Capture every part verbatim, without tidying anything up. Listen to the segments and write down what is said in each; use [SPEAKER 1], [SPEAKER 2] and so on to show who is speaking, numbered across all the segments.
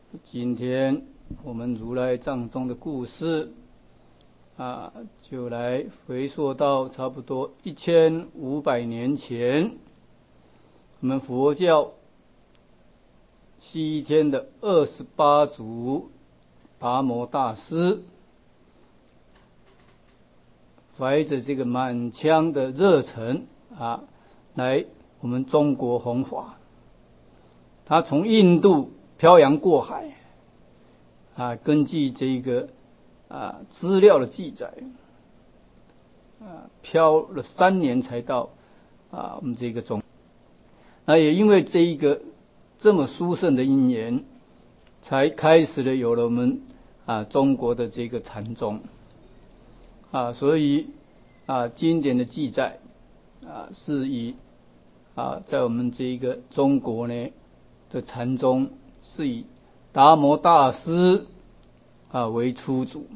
[SPEAKER 1] 今天我们如来藏中的故事啊，就来回溯到差不多一千五百年前，我们佛教西天的二十八祖达摩大师，怀着这个满腔的热忱啊，来我们中国弘法。他从印度漂洋过海啊，根据这个啊资料的记载啊，漂了三年才到啊我们这个中。那也因为这一个这么殊胜的因缘，才开始了有了我们啊中国的这个禅宗啊，所以啊经典的记载啊是以啊在我们这一个中国呢的禅宗是以达摩大师啊为初祖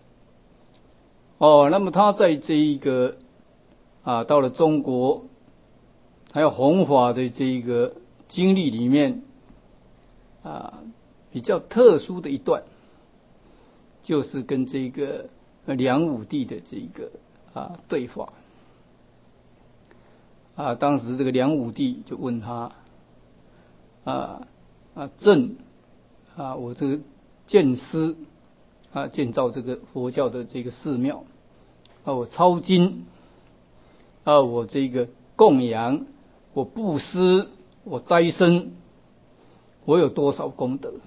[SPEAKER 1] 哦，那么他在这一个啊到了中国还有弘法的这一个经历里面啊比较特殊的一段，就是跟这个梁武帝的这个啊对话啊，当时这个梁武帝就问他啊啊朕啊我这个建师啊建造这个佛教的这个寺庙啊，我抄经啊，我这个供养，我布施，我斋生，我有多少功德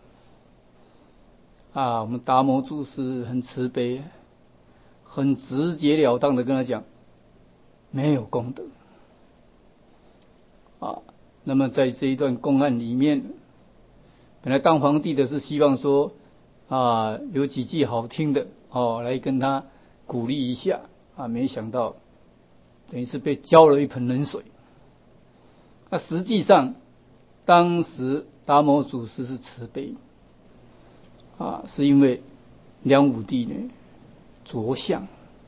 [SPEAKER 1] 啊？我们达摩祖师很慈悲，很直截了当的跟他讲，没有功德啊。那么在这一段公案里面，本来当皇帝的是希望说啊有几句好听的哦来跟他鼓励一下啊，没想到等于是被浇了一盆冷水。那实际上当时达摩祖师是慈悲啊，是因为梁武帝呢着相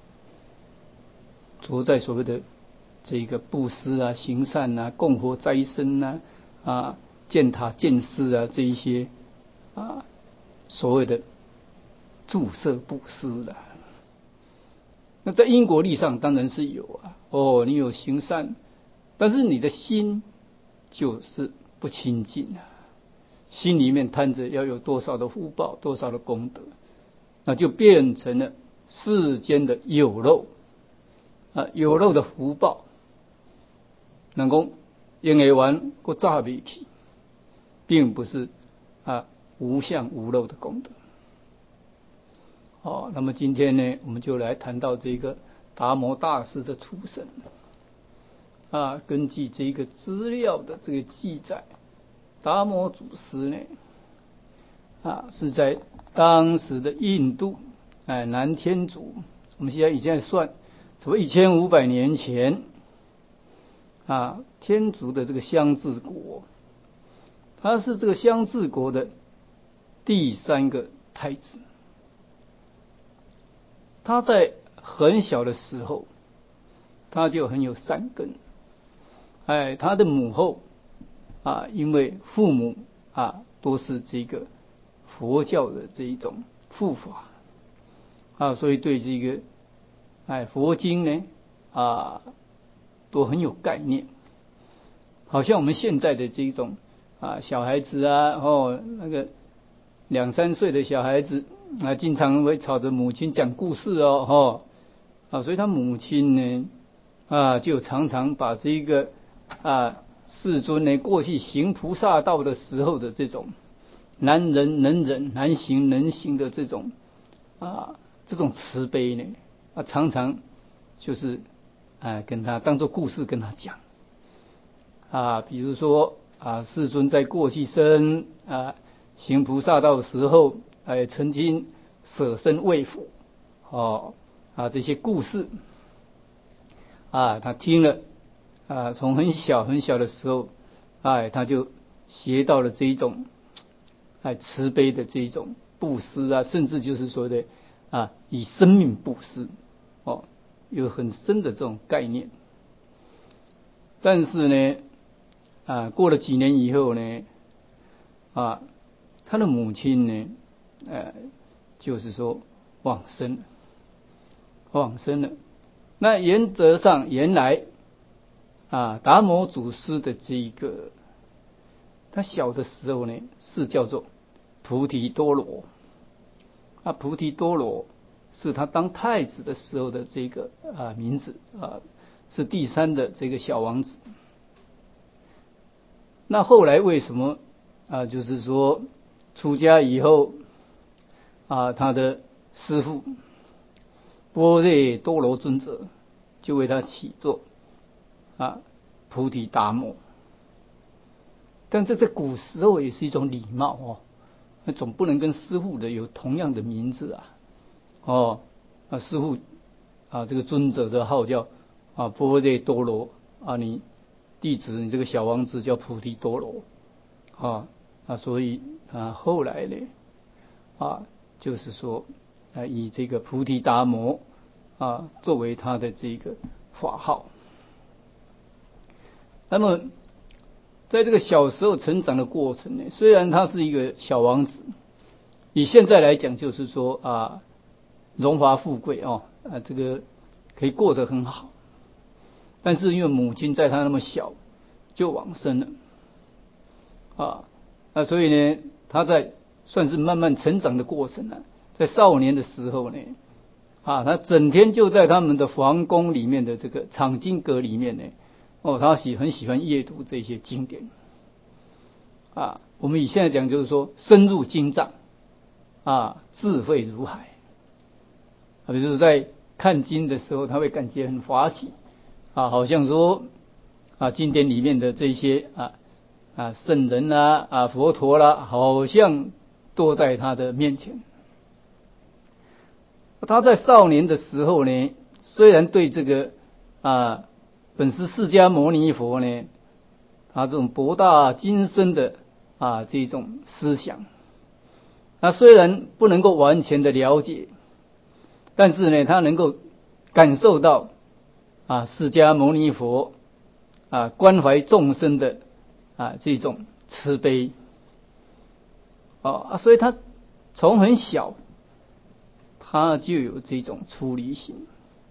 [SPEAKER 1] 着在所谓的这个布施啊、行善啊、供佛斋生啊、啊建塔建寺啊这一些啊所谓的注摄布施的。那在因果力上当然是有啊，哦，你有行善，但是你的心就是不清净啊，心里面贪着要有多少的福报，多少的功德，那就变成了世间的有漏啊，有漏的福报，能够用得完或炸不起，并不是啊无相无漏的功德。哦，那么今天呢，我们就来谈到这个达摩大师的出生啊。根据这个资料的这个记载，达摩祖师呢啊是在当时的印度哎南天竺，我们现在已经在算，什么一千五百年前啊，天竺的这个香治国，他是这个香治国的第三个太子。他在很小的时候，他就很有善根。哎，他的母后啊，因为父母啊都是这个佛教的这一种护法啊，所以对这个哎佛经呢啊都很有概念。好像我们现在的这种啊小孩子啊，哦那个两三岁的小孩子啊，经常会吵着母亲讲故事哦，哦啊，所以他母亲呢啊，就常常把这个啊世尊呢过去行菩萨道的时候的这种难忍能忍、难行能行的这种啊这种慈悲呢啊，常常就是啊跟他当做故事跟他讲啊，比如说啊世尊在过去生啊行菩萨道的时候，哎曾经舍身为佛哦啊这些故事啊，他听了啊，从很小很小的时候，哎，他就学到了这一种哎慈悲的这一种布施啊，甚至就是说的啊以生命布施哦，有很深的这种概念。但是呢啊过了几年以后呢啊他的母亲呢，呃，就是说往生了，往生了。那原则上，原来啊，达摩祖师的这一个，他小的时候呢，是叫做菩提多罗。啊，菩提多罗是他当太子的时候的这个啊名字啊，是第三的这个小王子。那后来为什么啊，就是说出家以后啊，他的师父般若多罗尊者就为他起作啊菩提达摩。但这在古时候也是一种礼貌哦，那总不能跟师父的有同样的名字啊。哦，啊师父啊这个尊者的号叫啊般若多罗啊，你弟子你这个小王子叫菩提多罗啊啊，所以啊后来呢啊就是说啊以这个菩提达摩啊作为他的这个法号。那么在这个小时候成长的过程呢，虽然他是一个小王子，以现在来讲就是说啊荣华富贵哦啊这个可以过得很好，但是因为母亲在他那么小就往生了啊，那所以呢，他在算是慢慢成长的过程呢、啊，在少年的时候呢，啊，他整天就在他们的皇宫里面的这个藏经阁里面呢，哦，他喜很喜欢阅读这些经典，啊，我们以现在讲就是说深入经藏，啊，智慧如海，啊，比如在看经的时候，他会感觉很滑稽，啊，好像说啊，经典里面的这些啊。啊，圣人啦，啊，佛陀啦，好像都在他的面前。他在少年的时候呢，虽然对这个啊，本师释迦牟尼佛呢，他这种博大精深的啊这种思想，他虽然不能够完全的了解，但是呢，他能够感受到啊，释迦牟尼佛啊关怀众生的。啊，这种慈悲，哦啊，所以他从很小，他就有这种出离心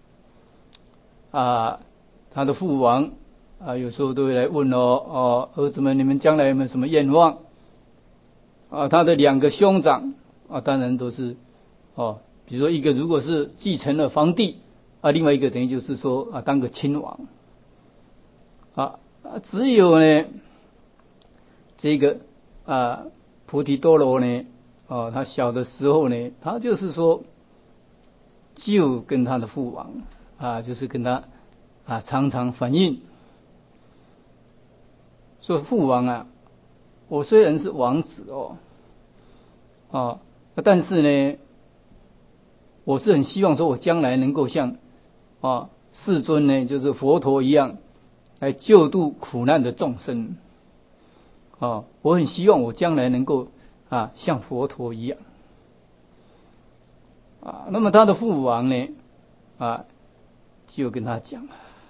[SPEAKER 1] 啊。他的父王啊，有时候都会来问哦，哦，儿子们，你们将来有没有什么愿望？啊，他的两个兄长啊，当然都是哦，比如说一个如果是继承了皇帝啊，另外一个等于就是说啊，当个亲王啊，只有呢。这个啊，菩提多罗呢，哦，他小的时候呢，他就是说，就跟他的父王啊，就是跟他啊，常常反映，说父王啊，我虽然是王子哦，啊，但是呢，我是很希望说我将来能够像啊世尊呢，就是佛陀一样，来救度苦难的众生。哦，我很希望我将来能够啊像佛陀一样啊。那么他的父王呢啊就跟他讲，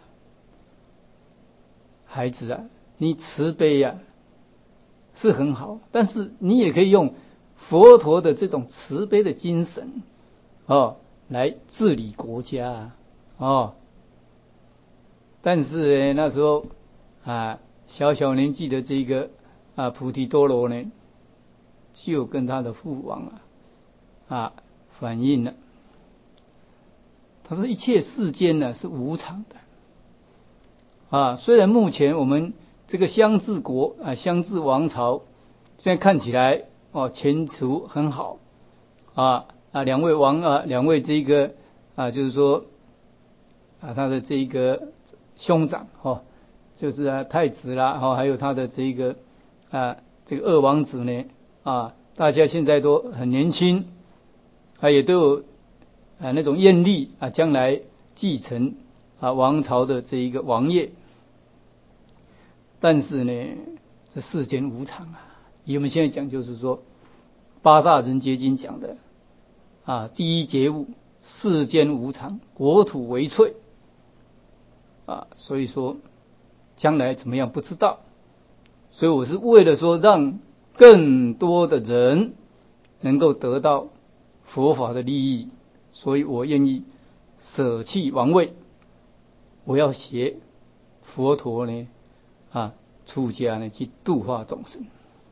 [SPEAKER 1] 孩子啊，你慈悲呀、啊、是很好，但是你也可以用佛陀的这种慈悲的精神哦来治理国家哦。但是呢那时候啊小小年纪的这个。啊，菩提多罗呢，就跟他的父王啊啊反映了，他说一切世间呢是无常的啊。虽然目前我们这个襄治国啊襄治王朝现在看起来哦前途很好啊啊两位王啊两位这个啊就是说啊他的这个兄长哦就是啊太子啦哦还有他的这个。啊，这个二王子呢，啊，大家现在都很年轻，啊，也都有啊那种愿力啊，将来继承啊王朝的这一个王业。但是呢，这世间无常啊，以我们现在讲就是说，八大人结经讲的啊，第一觉悟，世间无常，国土为脆啊，所以说将来怎么样不知道。所以我是为了说让更多的人能够得到佛法的利益，所以我愿意舍弃王位，我要学佛陀呢啊出家呢去度化众生。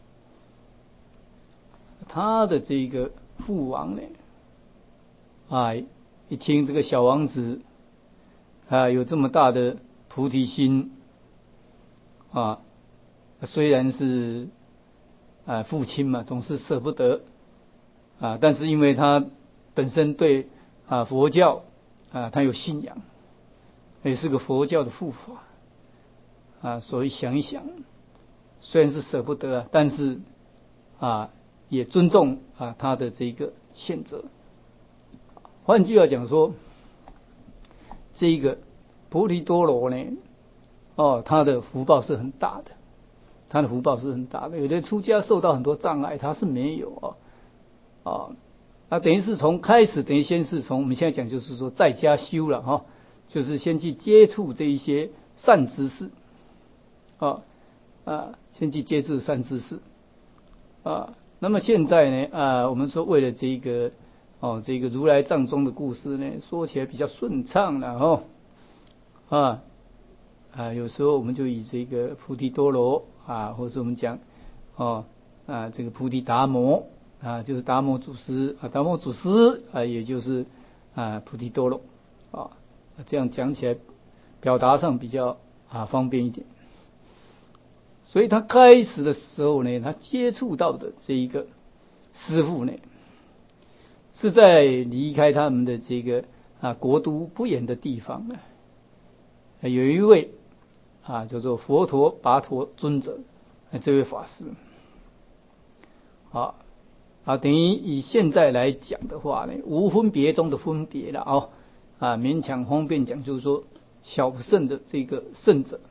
[SPEAKER 1] 他的这个父王呢啊一听这个小王子啊有这么大的菩提心啊，虽然是啊父亲嘛总是舍不得啊，但是因为他本身对啊佛教啊他有信仰，也是个佛教的护法啊，所以想一想，虽然是舍不得，但是啊也尊重啊他的这个选择。换句话讲说，这个菩提多罗呢，哦，他的福报是很大的，他的福报是很大的。有的出家受到很多障碍，他是没有啊，啊，那等于是从开始，等于先是从我们现在讲就是说在家修了哈，就是先去接触这一些善知识，啊啊，先去接触善知识，啊，那么现在呢啊，我们说为了这个哦，这个如来藏中的故事呢，说起来比较顺畅了哦，啊啊，有时候我们就以这个菩提多罗啊，或者我们讲哦啊这个菩提达摩啊，就是达摩祖师啊，达摩祖师啊，也就是啊菩提多罗啊，这样讲起来表达上比较啊方便一点。所以他开始的时候呢，他接触到的这一个师父呢，是在离开他们的这个啊国都不远的地方呢，有一位啊叫做佛陀跋陀尊者，这位法师，啊啊等于以现在来讲的话呢，无分别中的分别了哦，啊勉强方便讲就是说小圣的这个圣者。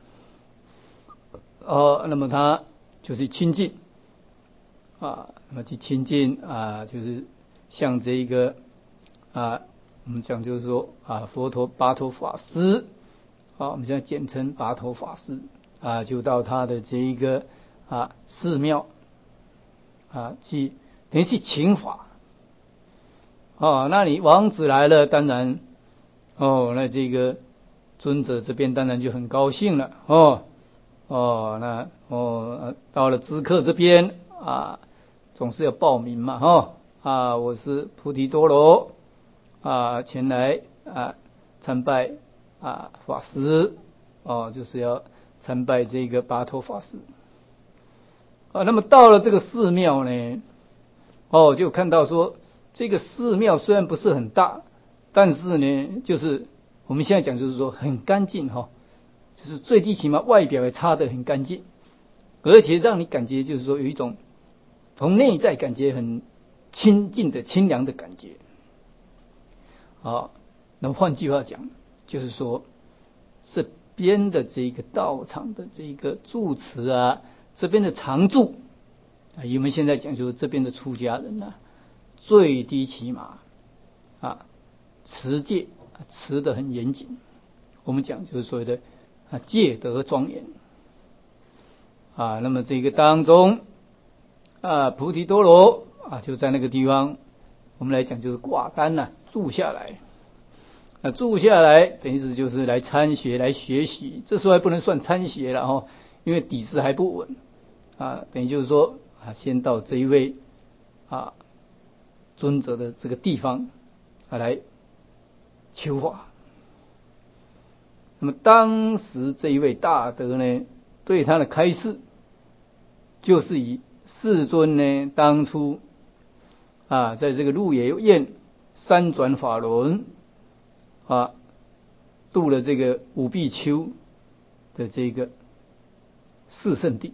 [SPEAKER 1] 哦，那么他就是亲近啊，那么去亲近啊，就是像这一个啊，我们讲就是说啊，佛陀跋陀法师啊，我们现在简称跋陀法师啊，就到他的这一个啊寺庙啊去，等于去请法哦。那你王子来了，当然哦，那这个尊者这边当然就很高兴了哦。哦，那哦，到了知客这边啊，总是要报名嘛，哈、哦、啊，我是菩提多罗啊，前来啊参拜啊法师哦，就是要参拜这个跋陀法师啊。那么到了这个寺庙呢，哦，就看到说这个寺庙虽然不是很大，但是呢，就是我们现在讲就是说很干净哈、哦。就是最低起码外表也擦得很干净，而且让你感觉就是说有一种从内在感觉很清净的清凉的感觉。好，那么换句话讲，就是说这边的这个道场的这个住持啊，这边的常住啊，我们现在讲就是这边的出家人啊，最低起码啊持戒持得很严谨。我们讲就是所谓的啊，戒德庄严啊，那么这个当中啊，菩提多罗啊，就在那个地方，我们来讲就是挂单呐、啊，住下来。啊，住下来等于是就是来参学来学习，这时候还不能算参学了哦，因为底子还不稳啊，等于就是说啊，先到这一位啊尊者的这个地方啊来求法。那么当时这一位大德呢，对他的开示，就是以世尊呢当初啊，在这个鹿野苑三转法轮啊，度了这个五比丘的这个四圣地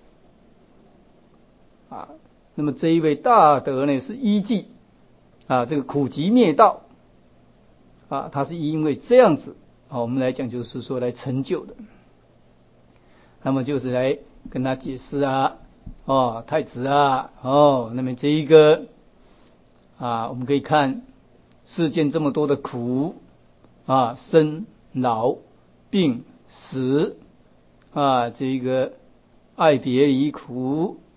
[SPEAKER 1] 啊。那么这一位大德呢，是依据啊这个苦集灭道啊，他是因为这样子。啊，我们来讲就是说来成就的，那么就是来跟他解释啊，哦，太子啊，哦，那么这一个啊，我们可以看世间这么多的苦啊，生老病死啊，这个爱别离苦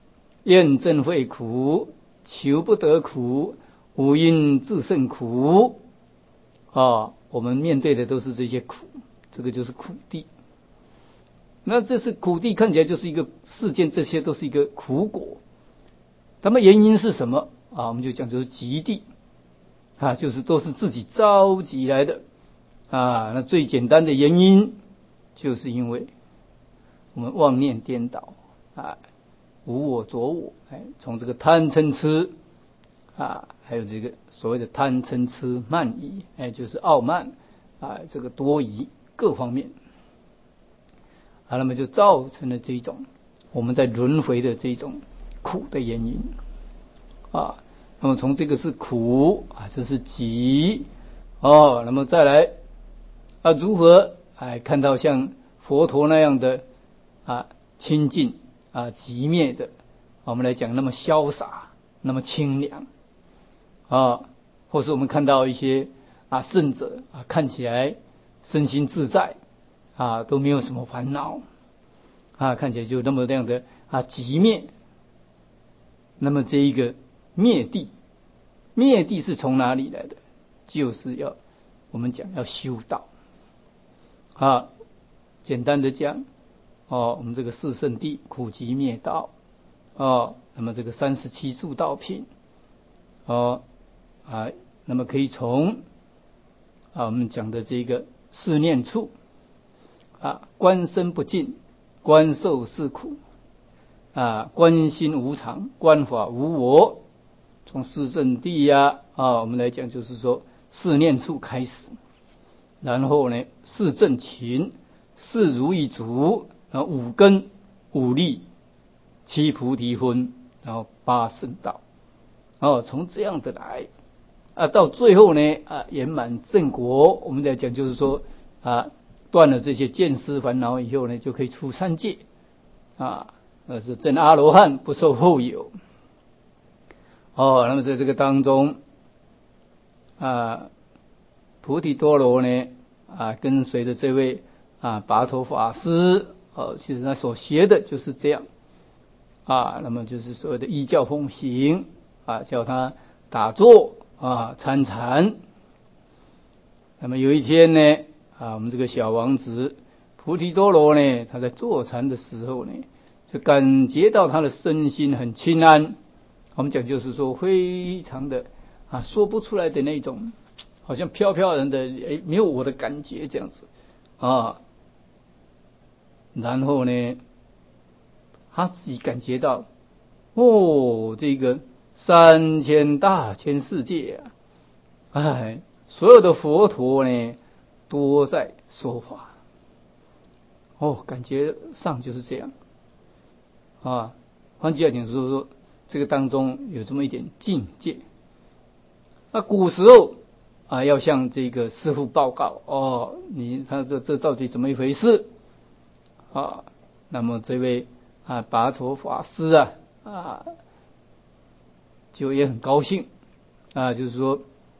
[SPEAKER 1] 厌憎会苦，求不得苦，五阴自胜苦。啊，我们面对的都是这些苦，这个就是苦地。那这是苦地，看起来就是一个事件，这些都是一个苦果。那么原因是什么啊？我们就讲就是集地啊，就是都是自己召集来的啊。那最简单的原因，就是因为我们妄念颠倒啊，无我着我，哎，从这个贪嗔痴啊，还有这个所谓的贪嗔痴慢疑，哎，就是傲慢啊，这个多疑各方面啊，那么就造成了这种我们在轮回的这种苦的原因啊。那么从这个是苦啊，这是集哦，那么再来啊，如何哎看到像佛陀那样的啊清净啊寂灭的，我们来讲那么潇洒，那么清凉啊，或是我们看到一些啊圣者啊，看起来身心自在啊，都没有什么烦恼啊，看起来就那么那样的啊寂灭。那么这一个灭地，灭地是从哪里来的？就是要我们讲要修道啊。简单的讲哦，我们这个四圣谛苦集灭道哦，那么这个三十七助道品哦啊，那么可以从啊我们讲的这个四念处啊，观身不净，观受是苦啊，观心无常，观法无我。从四圣谛呀啊，我们来讲就是说四念处开始，然后呢四正勤，四如意足，然后五根五力，七菩提分，然后八圣道哦，从这样的来啊，到最后呢啊圆满正果。我们来讲就是说啊，断了这些见思烦恼以后呢，就可以出三界啊，那是证阿罗汉，不受后有。哦，那么在这个当中啊，菩提多罗呢啊，跟随着这位啊跋陀法师哦，其实他所学的就是这样啊，那么就是所谓的依教奉行啊，叫他打坐啊参禅。那么有一天呢啊，我们这个小王子菩提多罗呢，他在坐禅的时候呢，就感觉到他的身心很清安。我们讲就是说非常的啊说不出来的那种，好像飘飘然的，哎，没有我的感觉这样子啊。然后呢，他自己感觉到哦，这个三千大千世界啊，哎，所有的佛陀呢都在说法。哦，感觉上就是这样啊。换句话讲就是说，这个当中有这么一点境界。那古时候啊，要向这个师父报告哦，你他这这到底怎么一回事啊？那么这位啊跋陀法师啊啊，就也很高兴啊，就是说，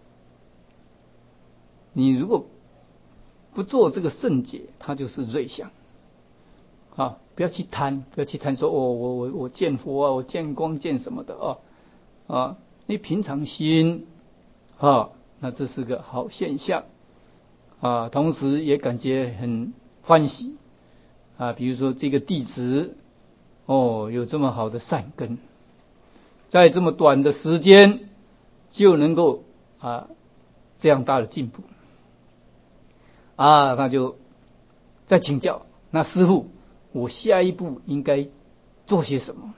[SPEAKER 1] 你如果不做这个圣解，它就是瑞相啊，不要去贪，不要去贪说哦，我我我见佛啊，我见光见什么的啊啊，你平常心啊，那这是个好现象啊，同时也感觉很欢喜啊。比如说这个弟子哦，有这么好的善根，在这么短的时间就能够啊这样大的进步啊，那就再请教那师父，我下一步应该做些什么？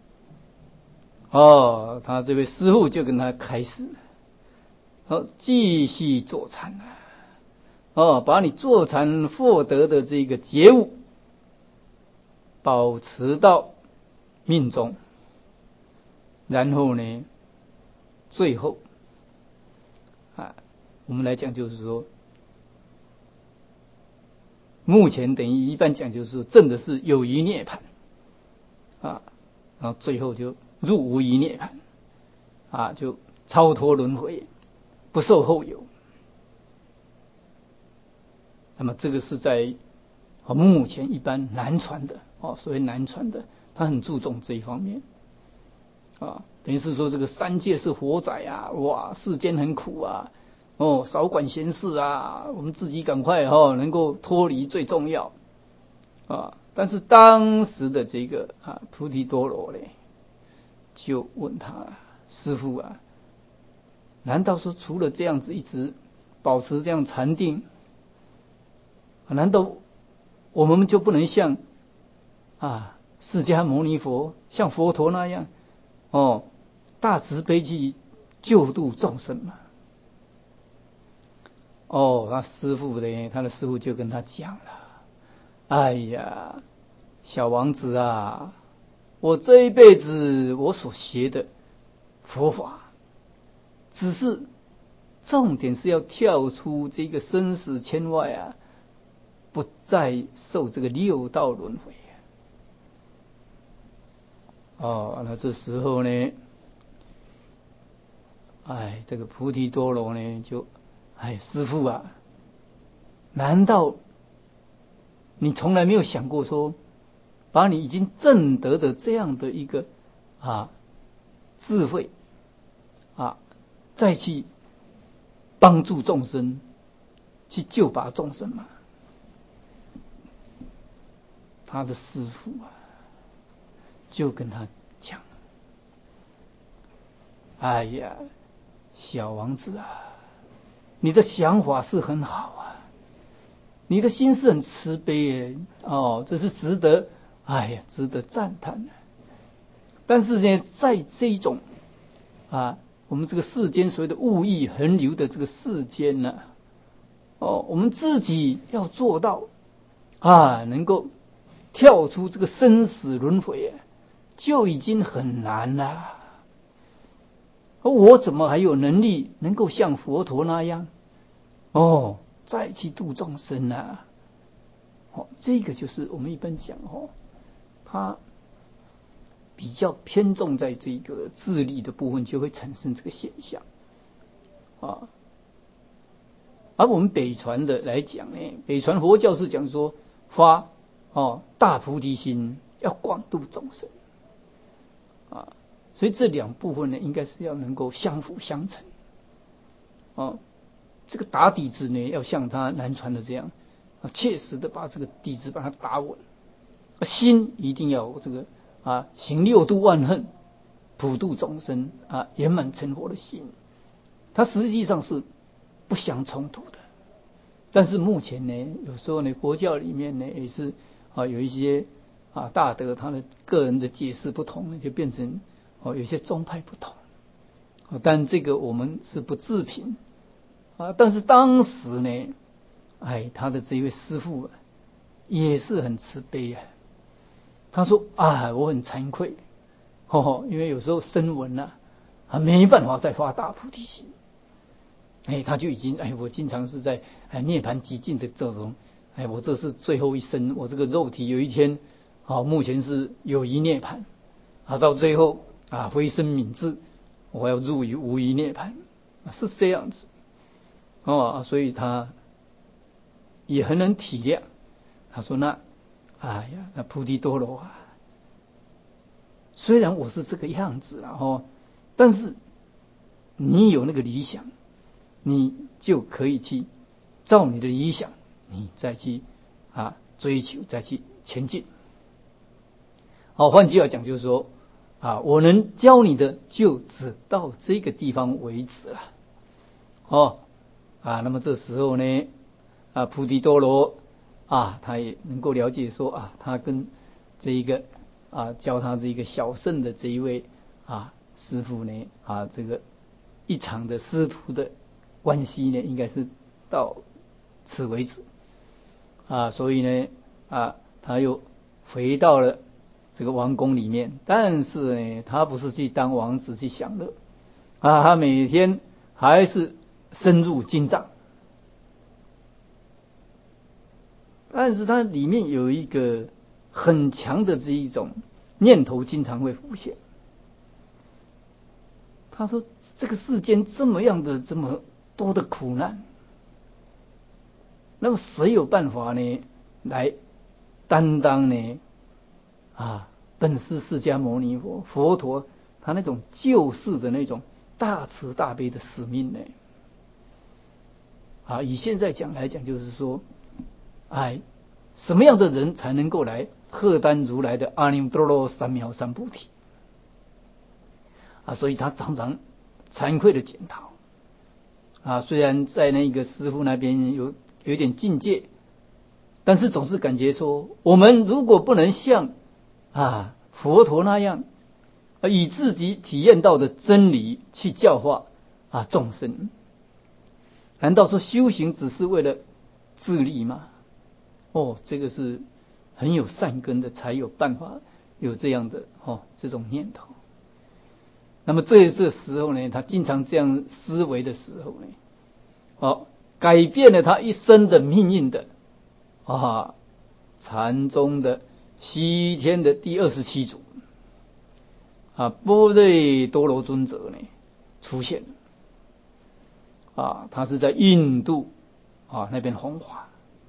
[SPEAKER 1] 哦，他这位师父就跟他开始，好，继续坐禅啊，哦，把你坐禅获得的这个觉悟保持到命中，然后呢，最后啊，我们来讲就是说，目前等于一般讲就是说，证的是有余涅槃啊，然后最后就入无余涅槃啊，就超脱轮回，不受后有。那么这个是在目前一般难传的哦，所谓难传的，他很注重这一方面啊，等于是说这个三界是火宅啊，哇，世间很苦啊，哦，少管闲事啊，我们自己赶快哦能够脱离最重要啊。但是当时的这个啊菩提多罗呢，就问他师父啊，难道说除了这样子一直保持这样禅定，难道我们就不能像啊释迦牟尼佛像佛陀那样哦大慈悲去救度众生吗？哦，那师父呢，他的师父就跟他讲了，哎呀，小王子啊，我这一辈子我所学的佛法，只是重点是要跳出这个生死圈外啊，不再受这个六道轮回。哦，那这时候呢，哎，这个菩提多罗呢，就，哎，师父啊，难道你从来没有想过说，把你已经证得的这样的一个啊智慧啊，再去帮助众生，去救拔众生吗？他的师父啊，就跟他讲：“哎呀，小王子啊，你的想法是很好啊，你的心是很慈悲耶，哦，这是值得，哎呀，值得赞叹的。但是呢，在这一种啊，我们这个世间所谓的物欲横流的这个世间呢、啊，哦，我们自己要做到啊，能够跳出这个生死轮回，就已经很难了。我怎么还有能力能够像佛陀那样，哦，再去度众生呢、啊？哦，这个就是我们一般讲哦，他比较偏重在这个智力的部分，就会产生这个现象啊。而我们北传的来讲呢，北传佛教是讲说发哦大菩提心，要广度众生啊，所以这两部分呢，应该是要能够相辅相成哦。这个打底子呢，要像他南传的这样啊，切实的把这个底子把它打稳，心一定要有这个啊行六度万恨，普度众生啊，圆满成佛的心，它实际上是不相冲突的。但是目前呢，有时候呢，佛教里面呢也是啊有一些啊大德他的个人的解释不同，就变成哦有些宗派不同。但这个我们是不置评啊。但是当时呢，哎，他的这位师父、啊、也是很慈悲啊。他说啊，我很惭愧，哦，因为有时候声闻啊，啊没办法再发大菩提心。哎，他就已经哎，我经常是在哎涅槃极尽的这种，哎，我这是最后一生，我这个肉体有一天，啊，目前是有余涅槃，啊，到最后啊回生泯智，我要入于无余涅槃，是这样子，哦，所以他也很能体谅。他说那，哎呀，那菩提多罗啊，虽然我是这个样子然后，但是你有那个理想。你就可以去照你的理想，你再去啊追求，再去前进。好，换句话讲，就是说啊，我能教你的就只到这个地方为止了。哦啊，那么这时候呢，啊菩提多罗啊，他也能够了解说啊，他跟这一个啊教他这一个小圣的这一位啊师父呢啊，这个一场的师徒的关系呢，应该是到此为止啊，所以呢啊，他又回到了这个王宫里面，但是呢，他不是去当王子去享乐啊，他每天还是深入经藏，但是他里面有一个很强的这一种念头，经常会浮现。他说：“这个世间这么样的这么多的苦难，那么谁有办法呢来担当呢？啊，本师释迦牟尼佛佛陀他那种救世的那种大慈大悲的使命呢。啊，以现在讲来讲，就是说，哎，什么样的人才能够来荷担如来的阿耨多罗三藐三菩提？啊，所以他常常惭愧的检讨。啊，虽然在那个师父那边有有一点境界，但是总是感觉说，我们如果不能像啊佛陀那样，啊以自己体验到的真理去教化啊众生，难道说修行只是为了自利吗？哦，这个是很有善根的才有办法有这样的哦这种念头。那么这这时候呢，他经常这样思维的时候呢，哦，改变了他一生的命运的啊，禅宗的西天的第二十七祖啊，般若多罗尊者呢出现了啊，他是在印度啊那边弘法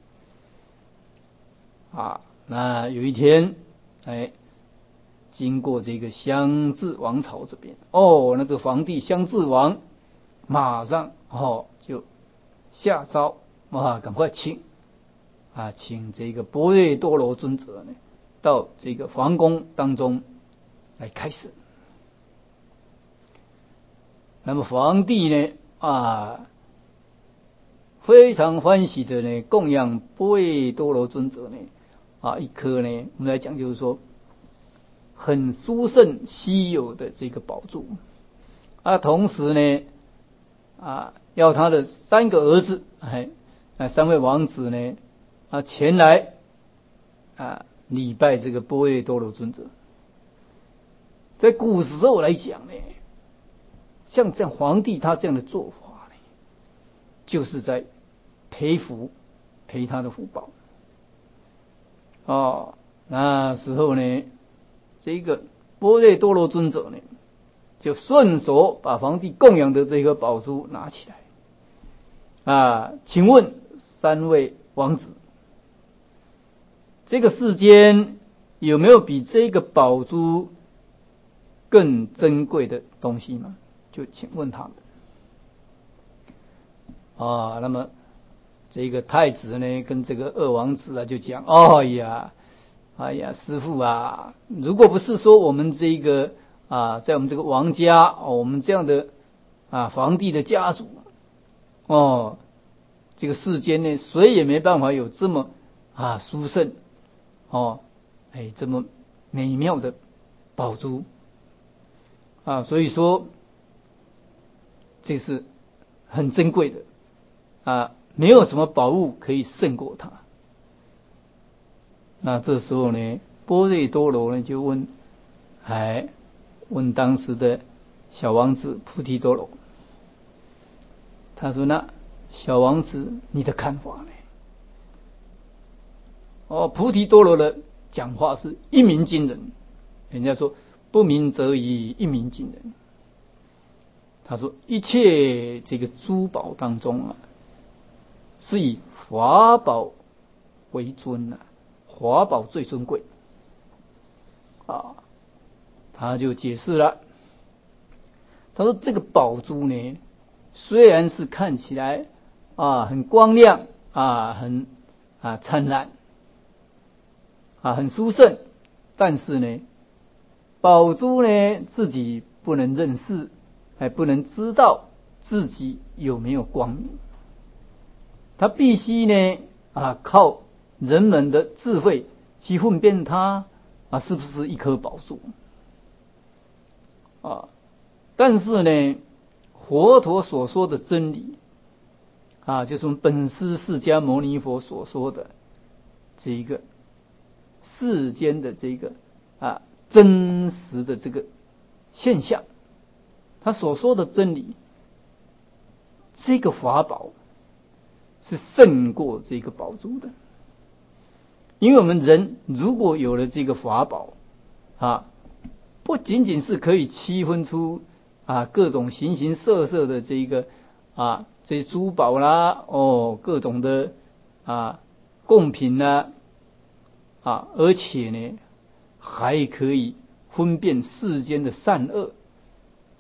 [SPEAKER 1] 啊，那有一天哎。经过这个襄智王朝这边，哦，那这个皇帝襄智王马上哦就下诏啊，赶快请啊，请这个般若多罗尊者呢到这个皇宫当中来开示。那么皇帝呢啊，非常欢喜的呢供养般若多罗尊者呢啊一颗呢，我们来讲就是说。很殊胜稀有的这个宝珠啊，同时呢啊，要他的三个儿子，哎，啊三位王子呢啊前来啊礼拜这个般若多罗尊者。在古时候来讲呢，像这样皇帝他这样的做法呢，就是在培福培他的福报。哦，那时候呢。这个般若多罗尊者呢，就顺手把皇帝供养的这个宝珠拿起来啊，请问三位王子，这个世间有没有比这个宝珠更珍贵的东西吗？就请问他们啊。那么这个太子呢，跟这个二王子啊，就讲：哦呀。哎呀，师父啊，如果不是说我们这个啊，在我们这个王家，哦、我们这样的啊皇帝的家族，哦，这个世间呢，谁也没办法有这么啊殊胜，哦，哎，这么美妙的宝珠啊，所以说这是很珍贵的啊，没有什么宝物可以胜过它。那这时候呢，般若多罗呢就问，哎，问当时的小王子菩提多罗，他说：“那小王子，你的看法呢？”哦，菩提多罗的讲话是一鸣惊人，人家说不鸣则已，一鸣惊人。他说：“一切这个珠宝当中啊，是以法宝为尊啊。”华宝最尊贵啊，他就解释了。他说：“这个宝珠呢，虽然是看起来啊很光亮啊，很啊灿烂啊，很殊胜，但是呢，宝珠呢自己不能认识，还不能知道自己有没有光明，他必须呢啊靠。”人们的智慧去分辨它啊是不是一颗宝珠啊？但是呢，佛陀所说的真理啊，就是我们本师释迦牟尼佛所说的这一个世间的这个啊真实的这个现象，他所说的真理，这个法宝是胜过这个宝珠的。因为我们人如果有了这个法宝啊，不仅仅是可以区分出啊各种形形色色的这个啊这些珠宝啦，哦各种的啊贡品啦啊，而且呢还可以分辨世间的善恶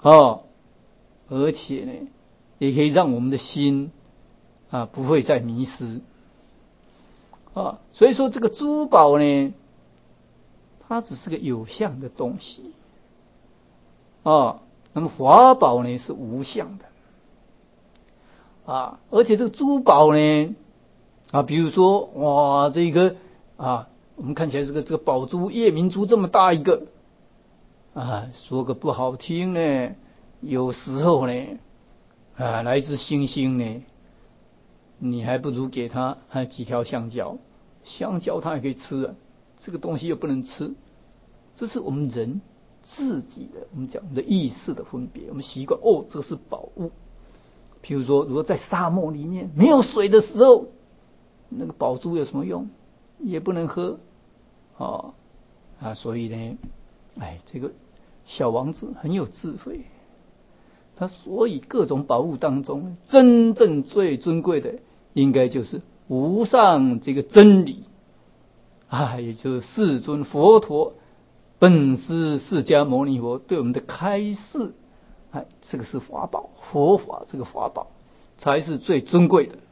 [SPEAKER 1] 哦，而且呢，也可以让我们的心啊不会再迷失啊。所以说，这个珠宝呢，它只是个有相的东西啊。那么法宝呢是无相的啊，而且这个珠宝呢啊，比如说哇，这个啊，我们看起来这个这个宝珠夜明珠这么大一个啊，说个不好听呢，有时候呢啊，来自星星呢，你还不如给他还几条香蕉，香蕉它也可以吃啊，这个东西又不能吃，这是我们人自己的，我们讲的意识的分别，我们习惯哦，这是宝物。譬如说，如果在沙漠里面没有水的时候，那个宝珠有什么用？也不能喝，哦啊，所以呢，哎，这个小王子很有智慧，他所以各种宝物当中，真正最尊贵的，应该就是无上这个真理啊，也就是世尊佛陀本师释迦牟尼佛对我们的开示，哎，这个是法宝，佛法这个法宝才是最尊贵的。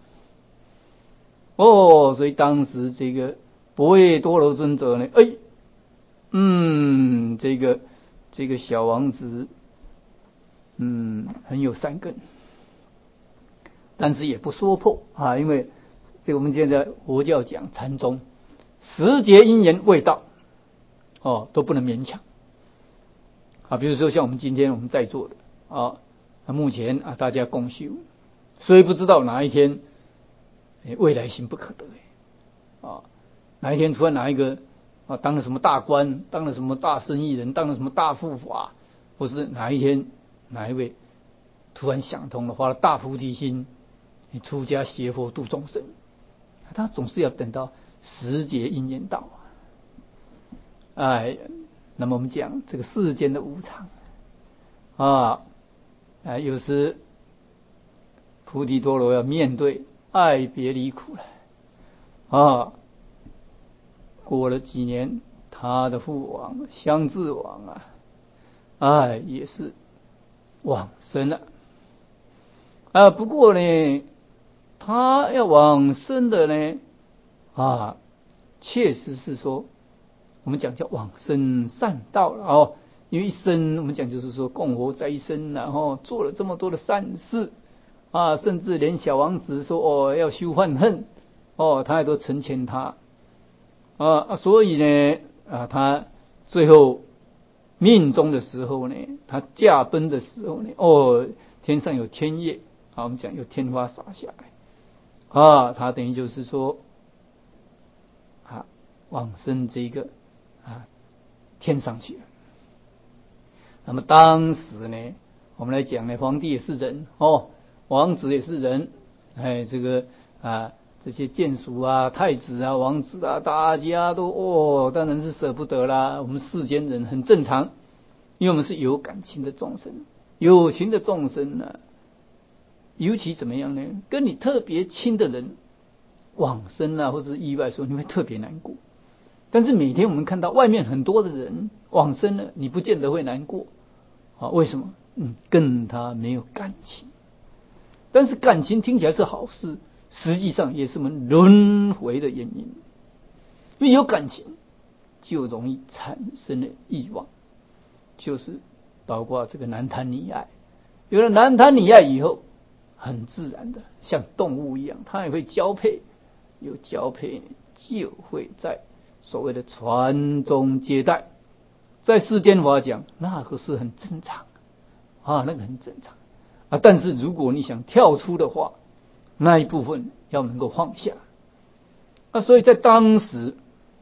[SPEAKER 1] 哦，所以当时这个博叶多罗尊者呢，哎，嗯，这个这个小王子，嗯，很有善根，但是也不说破啊，因为这个我们现在佛教讲禅宗，十劫因缘未到，哦，都不能勉强啊。比如说像我们今天我们在座的啊，目前啊大家共修，虽不知道哪一天，未来心不可得啊，哪一天突然哪一个啊当了什么大官，当了什么大生意人，当了什么大富法，或是哪一天哪一位突然想通了，发了大菩提心，你出家学佛度众生，他总是要等到时节因缘到啊。哎，那么我们讲这个世间的无常啊，哎，有时菩提多罗要面对爱别离苦了啊。过了几年，他的父王香智王啊，哎，也是往生了啊。不过呢，他要往生的呢，啊，确实是说，我们讲叫往生善道了哦。因为一生我们讲就是说供佛在生，然后做了这么多的善事啊，甚至连小王子说哦要修犯恨哦，他也都成全他啊。所以呢啊，他最后命终的时候呢，他驾崩的时候呢，哦，天上有天叶啊，我们讲有天花洒下来啊，他等于就是说啊往生这个啊天上去了。那么当时呢，我们来讲呢，皇帝也是人哦，王子也是人，哎，这个啊这些眷属啊、太子啊、王子啊，大家都哦，当然是舍不得啦。我们世间人很正常，因为我们是有感情的众生，有情的众生呢，尤其怎么样呢？跟你特别亲的人往生啊，或者是意外说，你会特别难过。但是每天我们看到外面很多的人往生了，你不见得会难过啊？为什么？嗯，跟他没有感情。但是感情听起来是好事，实际上也是我们轮回的原因。因为有感情，就容易产生了欲望，就是包括这个男贪女爱。有了男贪女爱以后，很自然的像动物一样，它也会交配，有交配就会在所谓的传宗接代。在世间法讲，那个是很正常啊，那个很正常啊。但是如果你想跳出的话，那一部分要能够放下啊。所以在当时，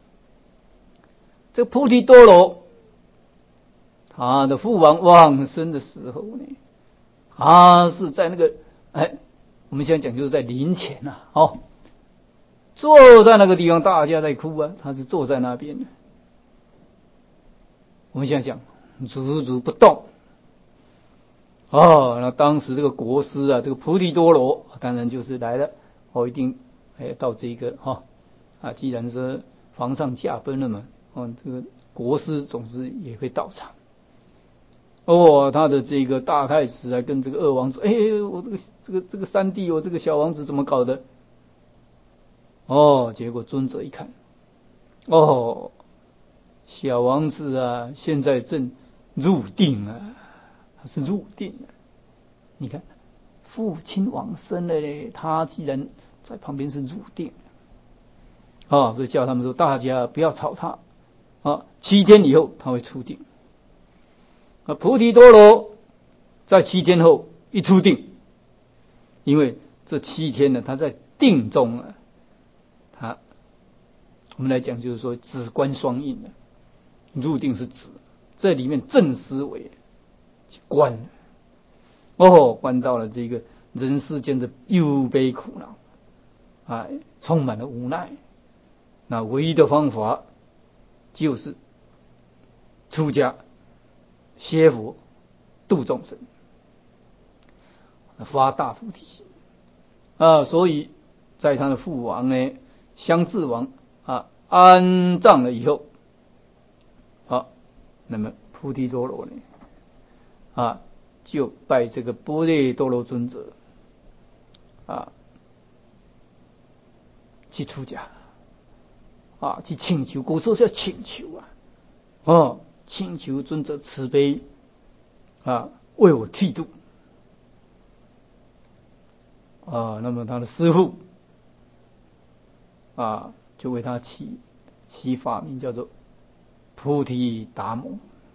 [SPEAKER 1] 这个菩提多罗他的父王往生的时候呢，他是在那个哎，我们现在讲就是在灵前啊，哦，坐在那个地方，大家在哭啊，他是坐在那边的。我们现在讲如如不动哦，那当时这个国师啊，这个菩提多罗当然就是来了哦，一定哎到这个哈、哦、啊，既然是皇上驾崩了嘛，哦，这个国师总是也会到场哦，他的这个大太子还跟这个二王子，哎，我这个这个这个三弟，我这个小王子怎么搞的？哦，结果尊者一看，哦，小王子啊，现在正入定啊，他是入定啊。你看，父亲往生了嘞，他既然在旁边是入定啊、哦，所以叫他们说，大家不要吵他啊，七天以后他会出定。啊，菩提多罗在七天后一出定，因为这七天呢，他在定中啊，他我们来讲就是说止观双印的，入定是止，这里面正思维观，哦，观到了这个人世间的忧悲苦恼，哎，充满了无奈。那唯一的方法就是出家学佛度众生，发大菩提心啊！所以在他的父王呢，襄智王啊安葬了以后，好，那么菩提多罗呢啊就拜这个般若多罗尊者啊去出家啊，去请求，古时候是要请求啊，哦，请求尊者慈悲啊，为我剃度啊。那么他的师父啊，就为他起起法名叫做菩提达摩。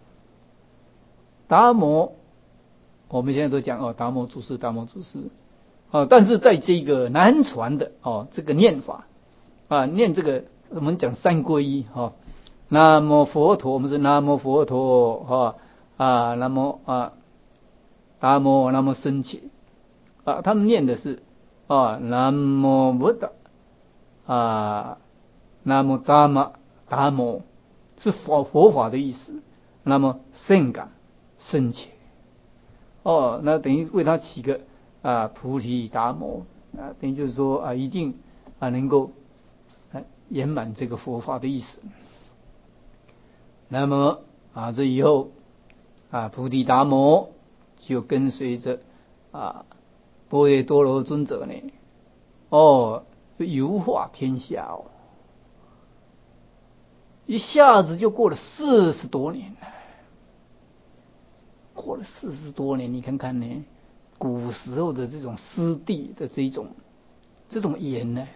[SPEAKER 1] 达摩，我们现在都讲哦，达摩祖师，达摩祖师啊，但是在这个南传的哦，这个念法啊，念这个我们讲三皈依哈，南无佛陀，我们是南无佛陀哈啊，南无啊达摩，南无僧伽啊，他们念的是啊南无布达啊，南无达摩，达摩是佛佛法的意思，那么圣感僧伽哦，那等于为他起个啊菩提达摩啊，等于就是说啊一定啊能够啊圆满这个佛法的意思。那么啊这以后啊菩提达摩就跟随着啊般若多罗尊者呢，哦游化天下哦，一下子就过了四十多年了。过了四十多年，你看看呢，古时候的这种师弟的这种这种言呢，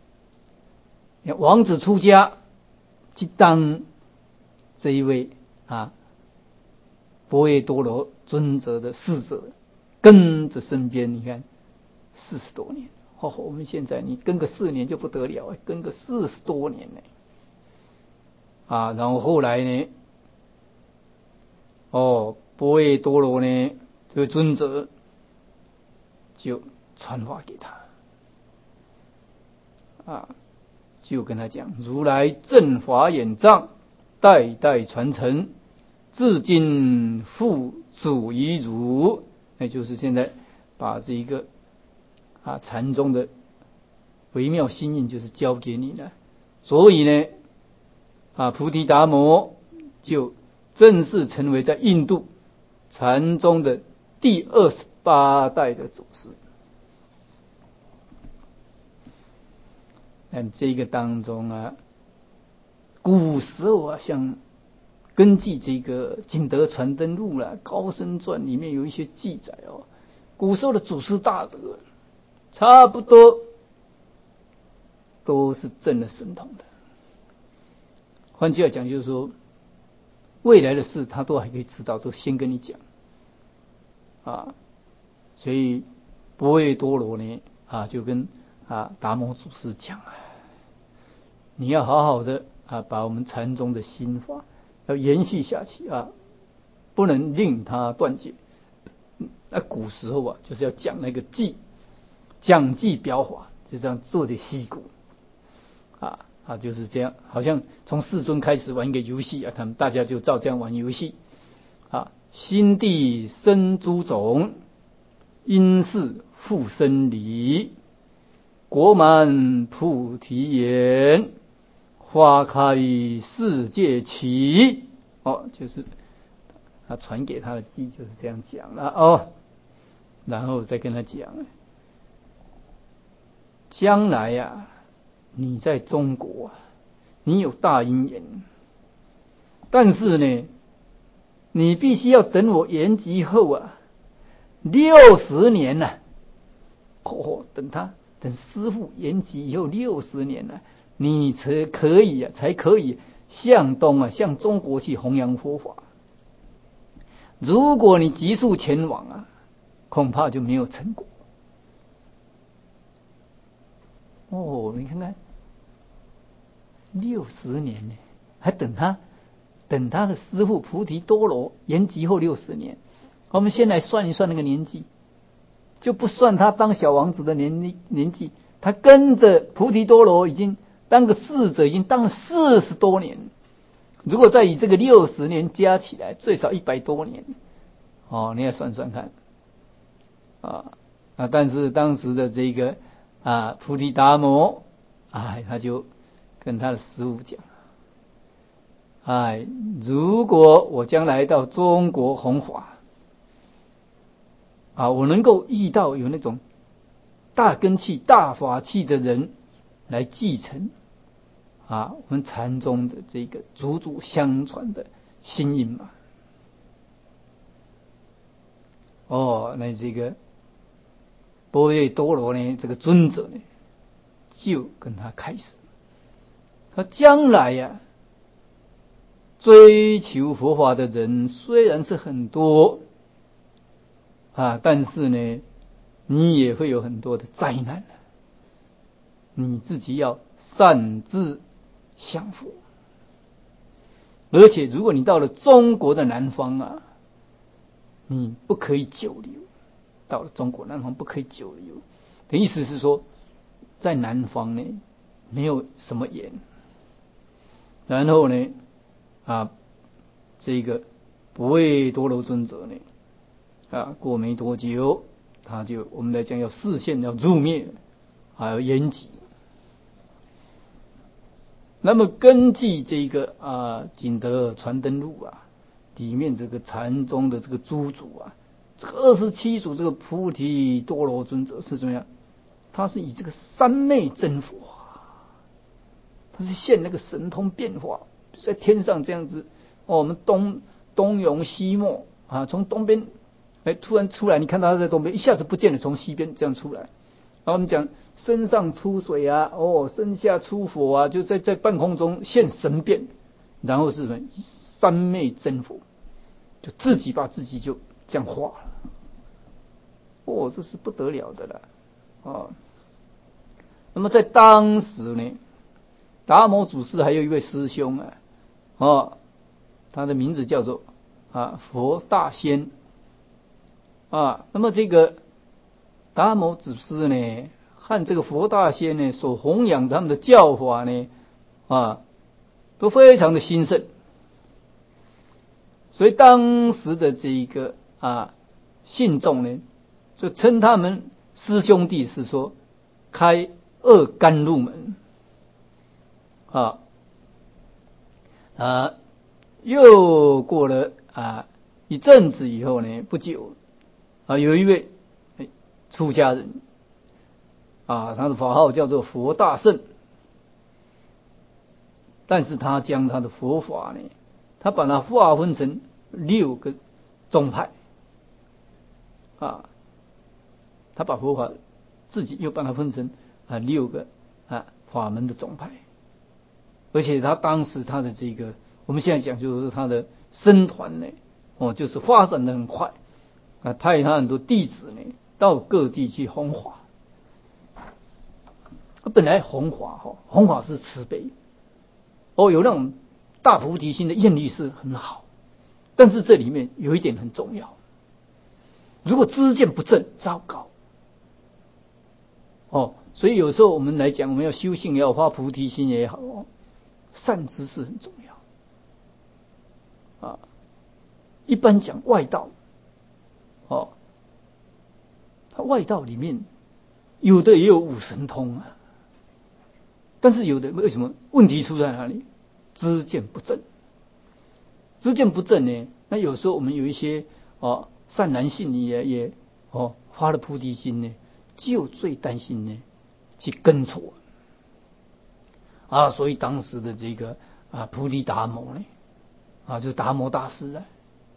[SPEAKER 1] 王子出家去当这一位啊般若多罗尊者的侍者，跟着身边，你看四十多年。哦，我们现在你跟个四年就不得了，跟个四十多年呢。啊，然后后来呢，哦，般若多罗呢，这个尊者就传话给他，啊，就跟他讲，如来正法眼藏，代代传承，至今付嘱于汝，那就是现在把这一个啊禅宗的微妙心印，就是交给你了。所以呢，啊菩提达摩就正式成为在印度禅宗的第二十八代的祖师。那这个当中啊，古时候啊，像根据这个《景德传灯录》啦、《高僧传》里面有一些记载哦，古时候的祖师大德差不多都是证了神通的。换句话讲，就是说未来的事他都还可以知道，都先跟你讲啊。所以般若多罗呢啊，就跟啊达摩祖师讲啊，你要好好的啊，把我们禅宗的心法要延续下去啊，不能令它断绝。那古时候啊，就是要讲那个计，讲计表法，就这样做这戏骨啊啊，就是这样，好像从世尊开始玩一个游戏啊，他们大家就照这样玩游戏啊。心地生诸种，因是复生离，果满菩提言，花开世界起。哦，就是他传给他的记就是这样讲了哦，然后再跟他讲，将来呀、啊，你在中国啊，你有大因缘，但是呢，你必须要等我圆寂后啊，六十年呢、啊，哦，等他等师父圆寂以后六十年呢、啊，你才可以啊，才可以向东啊，向中国去弘扬佛法。如果你急速前往啊，恐怕就没有成果。哦，你看看，六十年呢，还等他，等他的师父菩提多罗圆寂后六十年。我们先来算一算那个年纪，就不算他当小王子的年年纪，他跟着菩提多罗已经当个侍者，已经当了四十多年。如果再以这个六十年加起来，最少一百多年。哦，你要算算看，啊啊！但是当时的这个啊菩提达摩，哎，他就跟他的师父讲，哎，如果我将来到中国弘法，啊，我能够遇到有那种大根器、大法器的人来继承啊我们禅宗的这个祖祖相传的心印嘛。哦，那这个波叶多罗呢，这个尊者呢，就跟他开始，他将来呀、啊，追求佛法的人虽然是很多啊，但是呢，你也会有很多的灾难，你自己要善自降伏。而且，如果你到了中国的南方啊，你不可以久留，到了中国南方不可以久留的意思是说，在南方呢没有什么盐，然后呢啊这个不为多罗尊者呢啊过没多久，他就我们来讲要视线要入灭，还要延寂。那么根据这个啊景德传灯录啊里面这个禅宗的这个诸祖啊，这个二十七祖这个菩提多罗尊者是怎么样？他是以这个三昧真佛，他是现那个神通变化，在天上这样子，哦，我们东东涌西没啊，从东边哎突然出来，你看他在东边，一下子不见了，从西边这样出来。然后我们讲身上出水啊，哦，身下出火啊，就在在半空中现神变，然后是什么三昧真佛，就自己把自己就这样化了。哦，这是不得了的了啊！那么在当时呢，达摩祖师还有一位师兄啊，哦，他的名字叫做啊佛大仙啊。那么这个达摩祖师呢，和这个佛大仙呢所弘扬他们的教法呢啊，都非常的兴盛。所以当时的这一个啊信众呢，就称他们师兄弟是说开二甘露门啊啊，又过了啊一阵子以后呢，不久啊，有一位出家人啊，他的法号叫做佛大圣，但是他将他的佛法呢，他把它划分成六个宗派啊，他把佛法自己又把它分成啊六个啊法门的宗派，而且他当时他的这个我们现在讲就是他的僧团呢，哦，就是发展的很快啊，派他很多弟子呢到各地去弘法。本来弘法哈，弘法是慈悲，哦，有那种大菩提心的愿力是很好，但是这里面有一点很重要，如果知见不正，糟糕。哦，所以有时候我们来讲，我们要修行也好，发菩提心也好，善知识很重要啊。一般讲外道，哦，他外道里面有的也有五神通啊，但是有的为什么问题出在哪里？知见不正，知见不正呢， 那有时候我们有一些哦善男信女也也哦发了菩提心呢，就最担心呢去跟错啊，所以当时的这个啊菩提达摩呢啊就是达摩大师啊，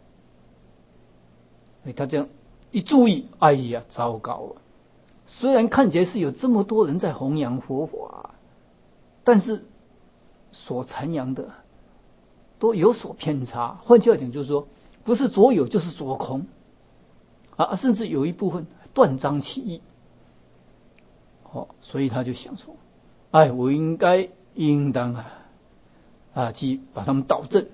[SPEAKER 1] 哎他这样一注意，哎呀糟糕了，虽然看起来是有这么多人在弘扬佛法，但是所阐扬的都有所偏差。换句话讲，就是说，不是左有就是左空啊，甚至有一部分断章取义。哦，所以他就想说，哎，我应该应当啊啊去把他们导正。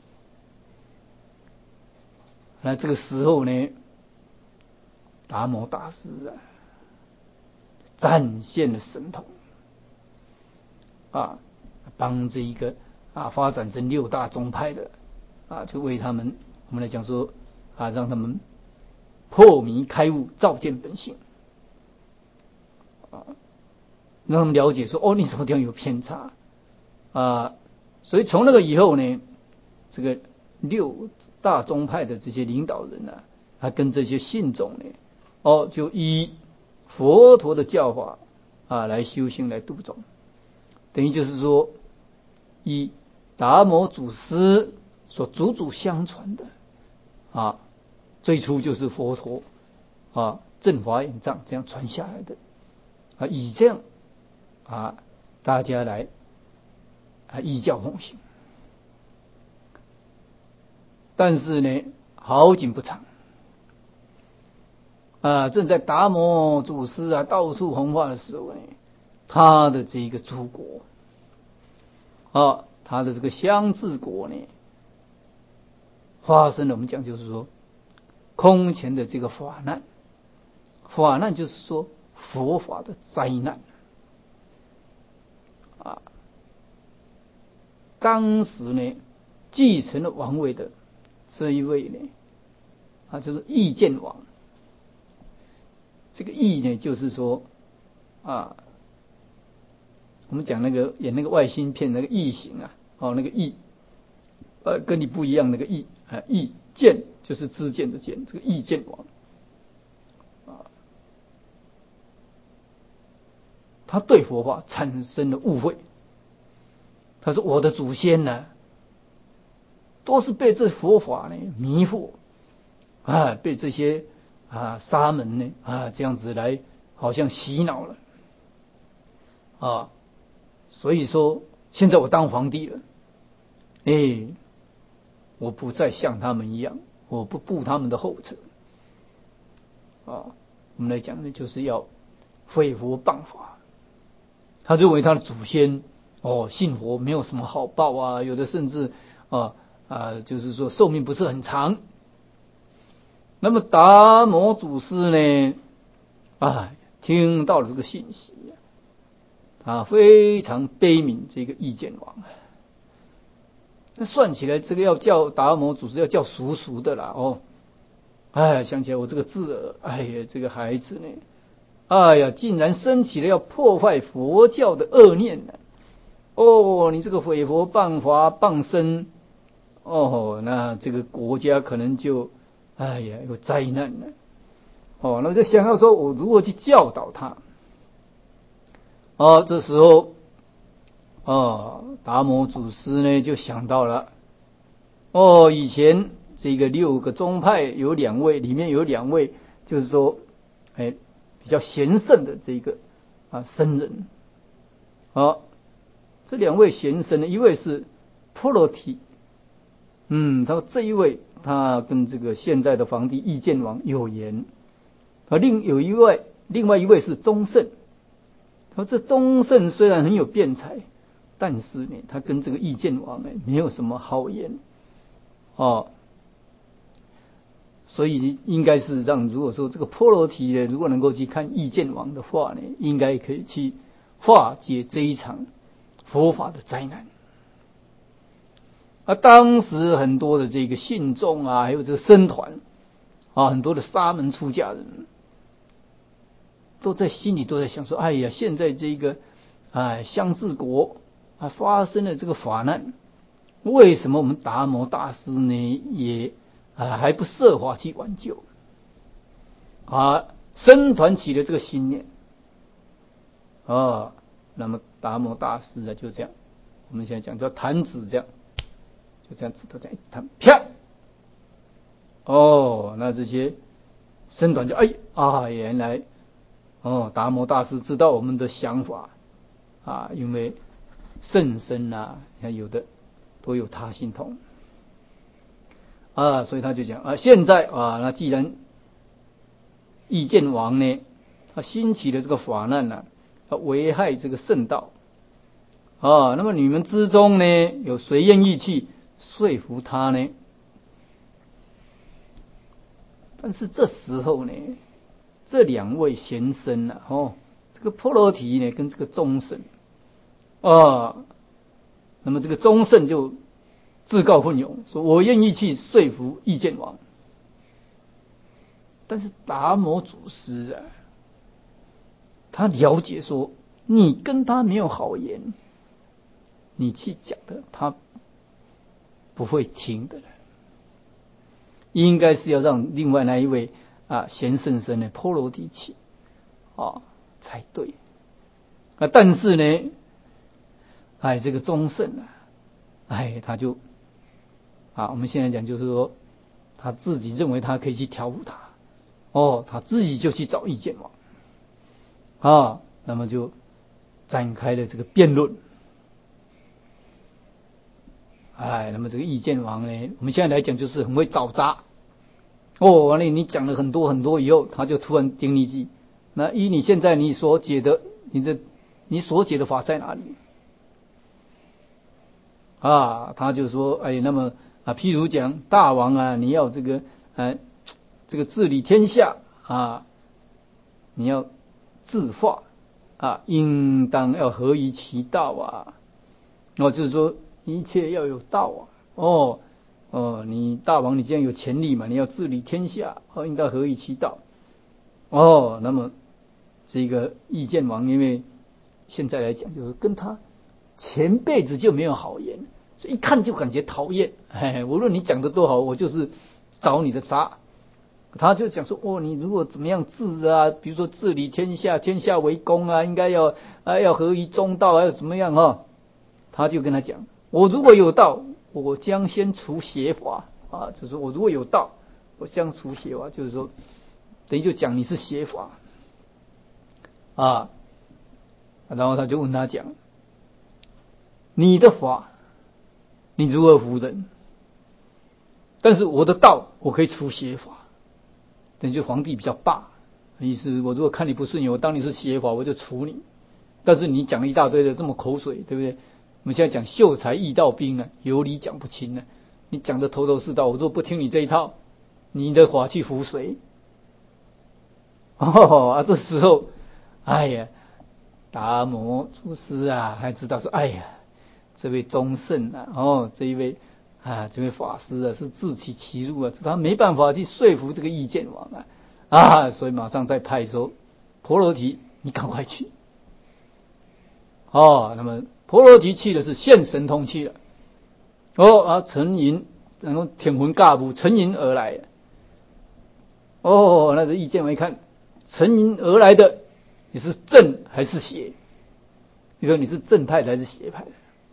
[SPEAKER 1] 那这个时候呢，达摩大师啊展现了神通啊，帮这一个啊发展成六大宗派的啊，就为他们我们来讲说啊，让他们破迷开悟，照见本性啊，让他们了解说哦，你什么地方有偏差啊，所以从那个以后呢，这个六大宗派的这些领导人呢、啊，他跟这些信众呢，哦，就依佛陀的教法啊来修行来度众，等于就是说，以达摩祖师所祖祖相传的啊，最初就是佛陀啊正法眼藏这样传下来的啊，以这样啊大家来啊依教奉行。但是呢，好景不长啊，正在达摩祖师啊到处弘化的时候呢，他的这个祖国啊，他的这个相治国呢，发生了我们讲就是说空前的这个法难。法难就是说佛法的灾难啊。当时呢，继承了王位的这一位呢，啊，就是义见王。这个义呢，就是说啊，我们讲那个演那个外星片那个异形啊，哦，那个义，呃，跟你不一样那个义啊，义见就是知见的见，这个义见王啊，他对佛法产生了误会。他说：“我的祖先呢，都是被这佛法呢迷惑啊，被这些啊沙门呢啊这样子来好像洗脑了啊，所以说现在我当皇帝了，哎，我不再像他们一样，我不步他们的后尘啊。我们来讲呢，就是要废佛谤法。他认为他的祖先。”哦，信佛没有什么好报啊，有的甚至啊啊，就是说寿命不是很长。那么达摩祖师呢，啊，听到了这个信息，他非常悲悯这个义见王。那算起来，这个要叫达摩祖师要叫叔叔的啦哦。哎，想起来我这个智儿，哎呀，这个孩子呢，哎呀，竟然生起了要破坏佛教的恶念呢。哦，你这个毁佛谤法谤僧，哦，那这个国家可能就，哎呀，有灾难了。哦，那我就想要说，我如何去教导他？哦，这时候，哦，达摩祖师呢就想到了，哦，以前这个六个宗派有两位，里面有两位，就是说，哎，比较贤圣的这个啊僧人，啊。这两位贤僧呢，一位是波罗提，嗯，他说这一位他跟这个现在的皇帝义见王有缘，而另有一位，另外一位是宗圣。他说这宗圣虽然很有辩才，但是呢，他跟这个义见王呢没有什么好言哦，所以应该是让如果说这个波罗提呢，如果能够去看义见王的话呢，应该可以去化解这一场佛法的灾难。啊，当时很多的这个信众啊，还有这个僧团啊，很多的沙门出家人，都在心里都在想说：哎呀，现在这个哎相治国啊发生了这个法难，为什么我们达摩大师呢也啊，还不设法去挽救啊，僧团起了这个心念啊，那么达摩大师呢就这样，我们现在讲叫弹指这样，就这样指头这样一弹，啪，哦，那这些僧团就哎啊，原来哦，达摩大师知道我们的想法啊，因为圣僧啊，像有的都有他心通啊，所以他就讲啊，现在啊，那既然意见王呢，他兴起的这个法难呢、啊，危害这个圣道啊，那么你们之中呢，有谁愿意去说服他呢？但是这时候呢，这两位贤僧啊，哦，这个波罗提呢，跟这个中圣啊，那么这个中圣就自告奋勇说：“我愿意去说服意见王。”但是达摩祖师啊，他了解说，你跟他没有好言，你去讲的他不会听的，应该是要让另外那一位啊贤圣僧呢波罗提起啊才对。啊，但是呢，哎，这个中圣啊，哎，他就啊，我们现在讲就是说，他自己认为他可以去调伏他，哦，他自己就去找意见王啊，那么就展开了这个辩论。哎，那么这个意见王呢，我们现在来讲就是很会找茬。哦，完了你讲了很多很多以后，他就突然顶你一句：那依你现在你所解的，你的你所解的法在哪里？啊，他就说：哎，那么啊，譬如讲大王啊，你要这个呃这个治理天下啊，你要自化啊，应当要合于其道啊。哦，就是说一切要有道啊。哦哦，你大王你既然有权力嘛，你要治理天下，哦，应该合于其道。哦，那么这个意见王，因为现在来讲就是跟他前辈子就没有好言，所以一看就感觉讨厌。哎，无论你讲的多好，我就是找你的茬。他就讲说：哦，你如果怎么样治啊，比如说治理天下，天下为公啊，应该要啊要合于中道，还要怎么样哈？他就跟他讲：我如果有道，我将先除邪法啊，就是我如果有道，我将除邪法，就是说等于就讲你是邪法啊。然后他就问他讲：你的法你如何服人？但是我的道我可以除邪法。等于就皇帝比较霸，意思我如果看你不顺眼，我当你是邪法，我就处你。但是你讲了一大堆的这么口水，对不对？我们现在讲秀才易道兵呢，有理讲不清呢。你讲的头头是道，我若不听你这一套，你的法去服谁？哦啊，这时候，哎呀，达摩祖师啊，还知道说，哎呀，这位宗圣啊，哦，这一位啊，这位法师啊，是自取其辱啊，他没办法去说服这个意见王啊，啊，所以马上再派说，婆罗提，你赶快去。哦，那么婆罗提去的是现神通去了。哦啊，沉吟，然后天魂尬舞，沉吟而来。哦，那个意见王一看，沉吟而来的，你是正还是邪？你说你是正派的还是邪派的？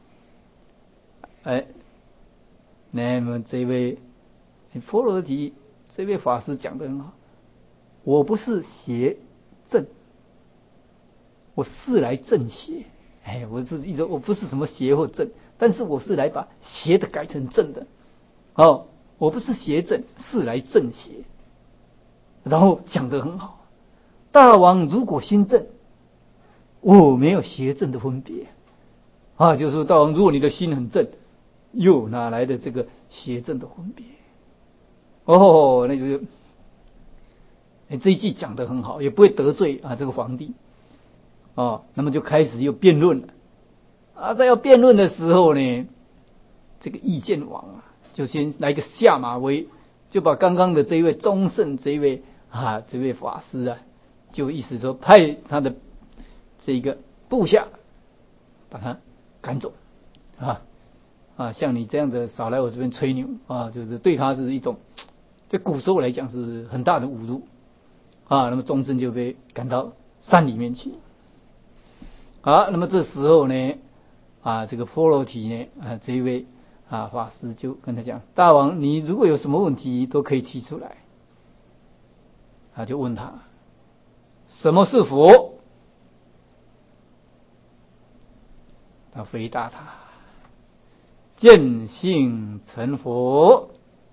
[SPEAKER 1] 哎，那么这位婆罗提这位法师讲得很好，我不是邪正，我是来正邪。哎，我是一种，我不是什么邪或正，但是我是来把邪的改成正的。哦，我不是邪正，是来正邪。然后讲得很好，大王如果心正，我没有邪正的分别啊，就是说大王，如果你的心很正，又哪来的这个邪正的分别？哦，那就哎这一句讲得很好，也不会得罪啊这个皇帝。哦，那么就开始又辩论了啊，在要辩论的时候呢，这个意见王啊，就先来个下马威，就把刚刚的这一位宗圣这一位啊这位法师啊，就意思说派他的这个部下把他赶走啊啊，像你这样的少来我这边吹牛啊，就是对他是一种对古时候来讲是很大的侮辱啊。那么众生就被赶到山里面去。好，那么这时候呢，啊，这个波罗提呢，啊，这一位啊法师就跟他讲：大王，你如果有什么问题都可以提出来。他就问他：什么是佛？他回答他：见性成佛。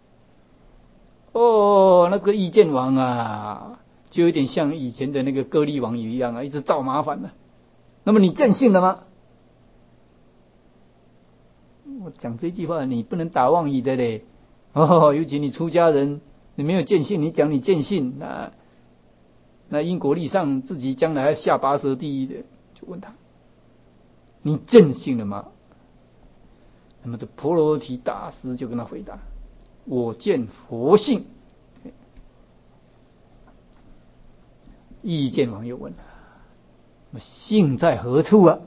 [SPEAKER 1] 哦，那个意见王啊，就有点像以前的那个歌利王一样啊，一直找麻烦的。那么你见性了吗？我讲这句话，你不能打妄语的嘞。哦，尤其你出家人，你没有见性，你讲你见性，那那因果律上自己将来要下拔舌地狱的。就问他：你见性了吗？那么这婆罗提大师就跟他回答：我见佛性。意见王又问了：性在何处啊？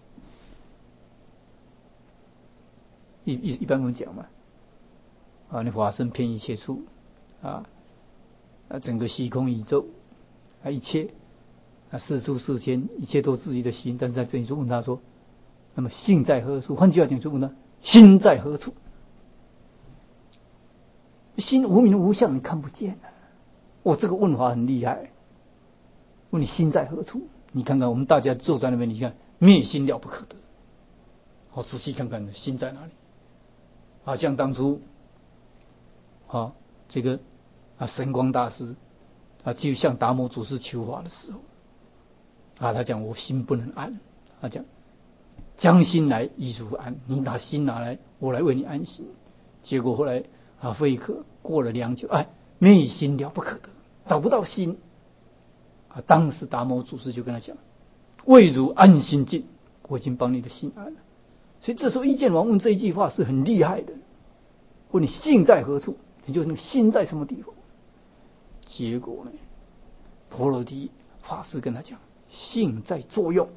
[SPEAKER 1] 一一一般我们讲嘛，啊，你法身遍一切处啊，啊，整个虚空宇宙啊，一切啊，世出世间，一切都自己的心。但是在这里就问他说：那么性在何处？换句话讲，就问他心在何处？心无名无相，你看不见啊。哦，这个问法很厉害。问你心在何处？你看看我们大家坐在那边，你看灭心了不可得。好，仔细看看心在哪里啊？像当初啊，这个啊神光大师啊，就向达摩祖师求法的时候啊，他讲我心不能安，他讲将心来亦如安，你拿心拿来，我来为你安心。结果后来啊，费可过了良久，哎，灭心了不可得，找不到心啊。当时达摩祖师就跟他讲：为汝安心境，我已经帮你的心安了。所以这时候意见王问这一句话是很厉害的，问你性在何处，也就是那个心在什么地方。结果呢，婆罗提法师跟他讲：性在作用。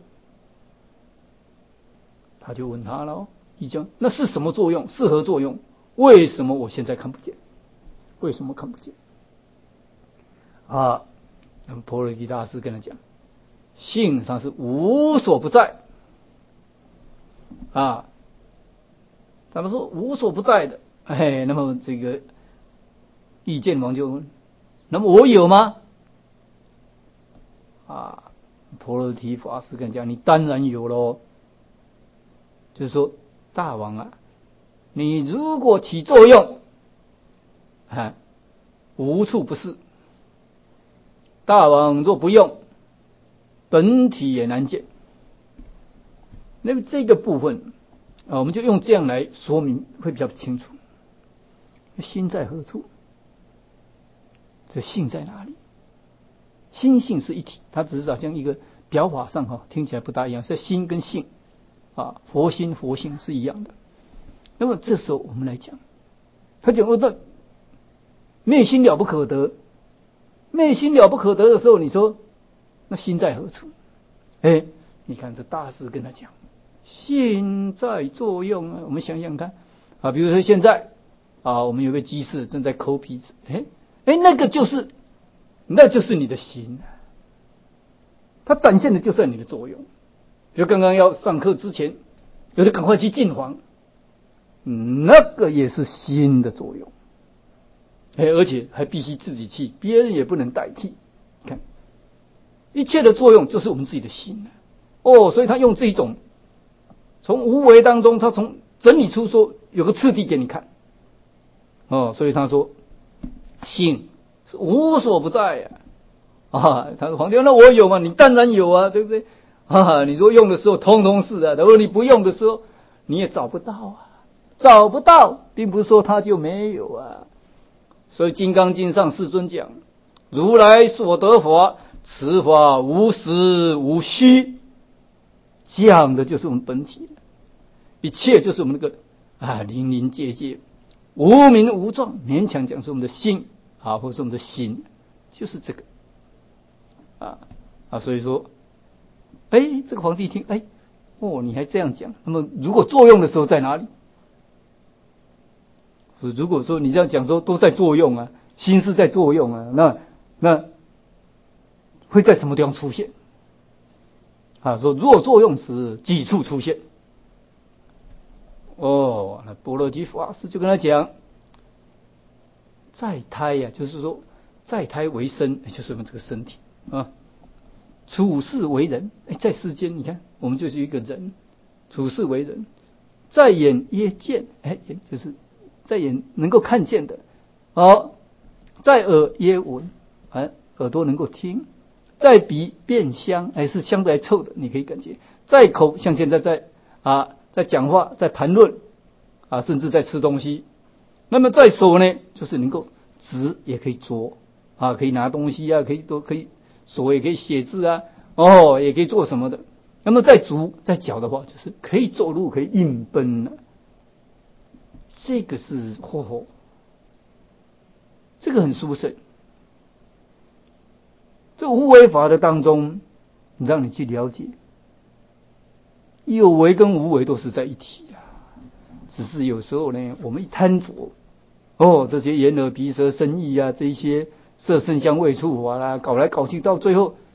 [SPEAKER 1] 他就问他了，意见那是什么作用？是何作用？为什么我现在看不见？为什么看不见？啊，那么婆罗提大师跟他讲：性上是无所不在啊。他们说无所不在的，哎，那么这个意见王就问：那么我有吗？啊，婆罗提法师跟他讲：你当然有咯。就是说，大王啊，你如果起作用，啊，无处不是。大王若不用，本体也难见。那么这个部分啊，我们就用这样来说明，会比较清楚。心在何处？这性在哪里？心性是一体，它只是好像一个表法上哈，听起来不大一样。是心跟性啊，佛心佛性是一样的。那么这时候我们来讲，他讲哦，那灭心了不可得，灭心了不可得的时候，你说那心在何处？哎，你看这大师跟他讲，心在作用啊。我们想想看啊，比如说现在啊，我们有个机士正在抠鼻子，哎哎，那个就是那就是你的心，它展现的就是你的作用。比如刚刚要上课之前，有的赶快去净房，那个也是心的作用，哎，而且还必须自己去，别人也不能代替。看，一切的作用就是我们自己的心哦，所以他用这种从无为当中，他从整理出说有个次第给你看哦，所以他说性是无所不在呀。啊，他说皇帝，那我有吗？你当然有啊，对不对？啊，你说用的时候通通是啊，如果你不用的时候，你也找不到啊，找不到，并不是说他就没有啊。所以《金刚经》上世尊讲，如来所得法，此法无实无虚，讲的就是我们本体，一切就是我们那个啊零零界界，无名无状，勉强讲是我们的心啊，或是我们的心，就是这个啊啊，所以说，哎，这个皇帝一听，哎，哦，你还这样讲，那么如果作用的时候在哪里？如果说你这样讲说都在作用啊， 心是在作用啊，那那会在什么地方出现？啊，说若作用时几处出现。哦，那般若吉法师就跟他讲，在胎呀、啊，就是说在胎为身，就是我们这个身体啊。处世为人，哎，在世间你看，我们就是一个人，处世为人，在眼耶见，哎，眼就是在眼能够看见的，哦，在耳耶闻，哎，耳朵能够听，在鼻辨香，哎，是香的还是臭的，你可以感觉，在口，像现在在啊，在讲话，在谈论，啊，甚至在吃东西，那么在手呢，就是能够指也可以捉，啊，可以拿东西啊，可以都可以。手也可以写字啊，哦，也可以做什么的。那么在足在脚的话，就是可以走路，可以硬奔了。这个是嚯嚯，这个很殊胜。这无为法的当中，让你去了解，有为跟无为都是在一起啊。只是有时候呢，我们一贪着，哦，这些眼耳鼻舌身意啊，这一些色声香味触法啦，搞来搞去，到最后